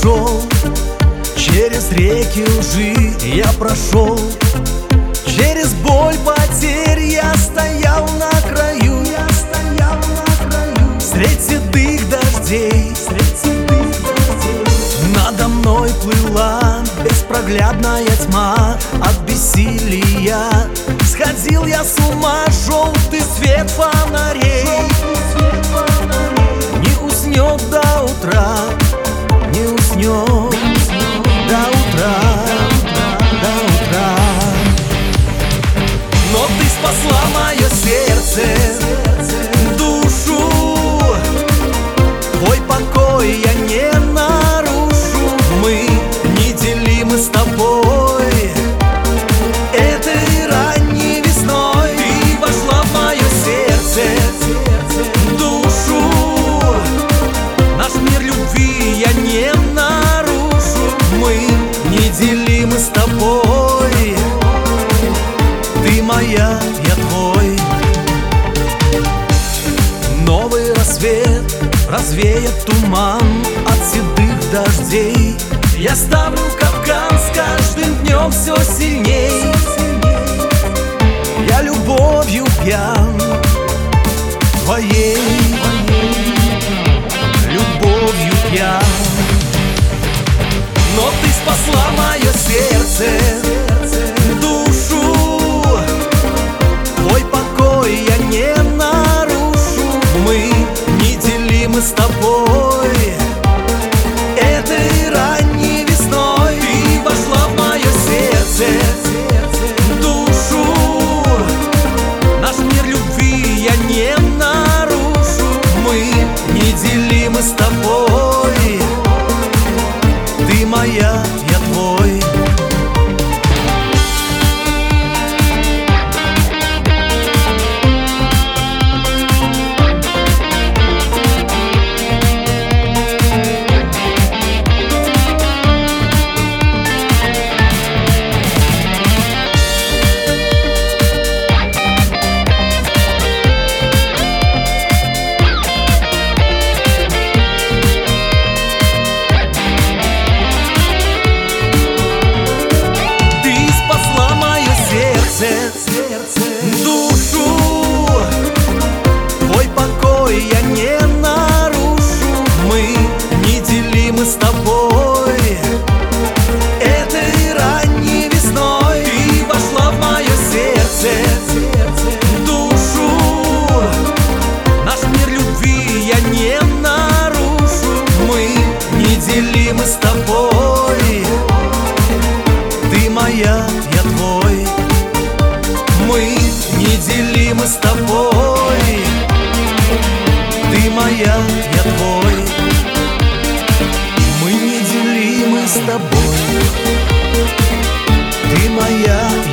прошел, через реки лжи я прошел, через боль потерь я стоял на краю, средь седых дождей, надо мной плыла беспроглядная тьма от бессилия. Сходил я с ума, желтый свет фонарей не уснет до утра, не уснет до утра, до утра. Но ты спасла мое сердце, душу, твой покой я не нарушу. Мы неделимы с тобой этой ранней весной. Ты вошла в мое сердце, душу, наш мир любви я не нарушу. Мы неделимы с тобой, ты моя, я твой. Новый рассвет развеет туман от седых дождей. Я ставлю капкан с каждым днем все сильней. Я любовью пьян, твоей любовью пьян. Но ты спасла мое сердце, душу, твой покой я не нарушу. Мы неделимы с тобой этой ранней весной. Ты вошла в мое сердце, душу, наш мир любви я не нарушу. Мы неделимы с тобой, ты моя, я твой. Душу, твой покой я не нарушу. Мы неделимы с тобой этой ранней весной. Ты вошла в мое сердце, душу, наш мир любви я не нарушу. Мы неделимы с тобой, ты моя, я твой. Мы неделимы с тобой, ты моя, я твой. Мы неделимы с тобой, ты моя,